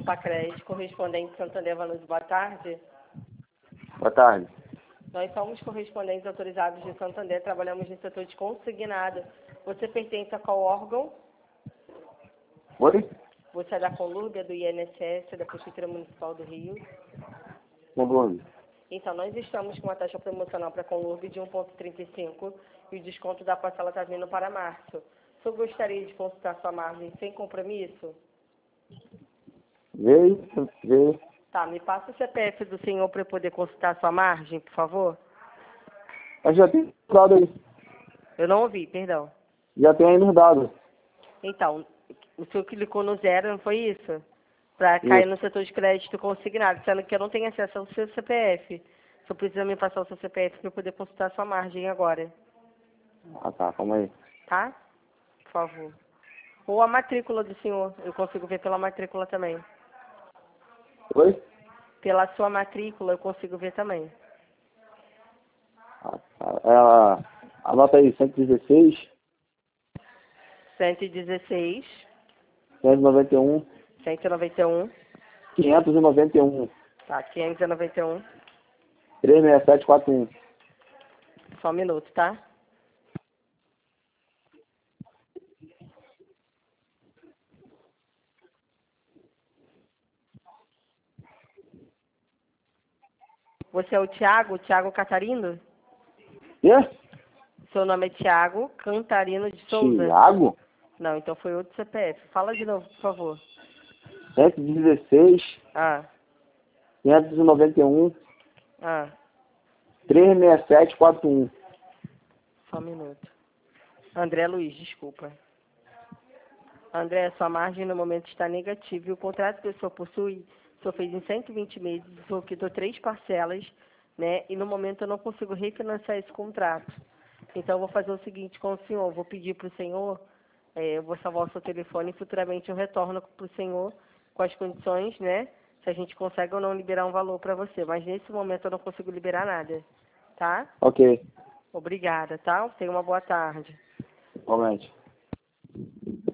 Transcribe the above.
Sacred, correspondente Santander Vanucci, boa tarde. Boa tarde. Nós somos correspondentes autorizados de Santander, trabalhamos no setor de consignado. Você pertence a qual órgão? Oi? Você é da Conlúrbia, do INSS, da Prefeitura Municipal do Rio? Conlúrbia. Então, nós estamos com uma taxa promocional para a Conlúrbia de 1,35 e o desconto da parcela está vindo para março. O senhor gostaria de consultar sua margem sem compromisso? Vê. Tá, me passa o CPF do senhor para eu poder consultar sua margem, por favor. Mas já tem dado aí. Eu não ouvi, perdão. Já tem aí nos dados. Então, o senhor clicou no zero, não foi isso? Para cair no setor de crédito consignado, sendo que eu não tenho acesso ao seu CPF. O senhor precisa me passar o seu CPF para eu poder consultar sua margem agora. Ah, tá. Calma aí. Tá? Por favor. Ou a matrícula do senhor. Eu consigo ver pela matrícula também. Oi? Pela sua matrícula eu consigo ver também. Ah, tá. Anota aí. 116, 116, 191, 191, 591, tá, 591. 36741. Só um minuto, tá? Você é o Tiago Catarino? Quê? Seu nome é Tiago Cantarino de Souza? Tiago? Não, então foi outro CPF. Fala de novo, por favor. 116, Ah, 591, ah, 36741. só um minuto. André Luiz, desculpa. André, sua margem no momento está negativa e o contrato que o senhor possui, o senhor fez em 120 meses, o senhor quitou 3 parcelas, né? E no momento eu não consigo refinanciar esse contrato. Então eu vou fazer o seguinte com o senhor, eu vou pedir para o senhor, eu vou salvar o seu telefone e futuramente eu retorno para o senhor com as condições, né? Se a gente consegue ou não liberar um valor para você. Mas nesse momento eu não consigo liberar nada, tá? Ok. Obrigada, tá? Tenha uma boa tarde. Igualmente.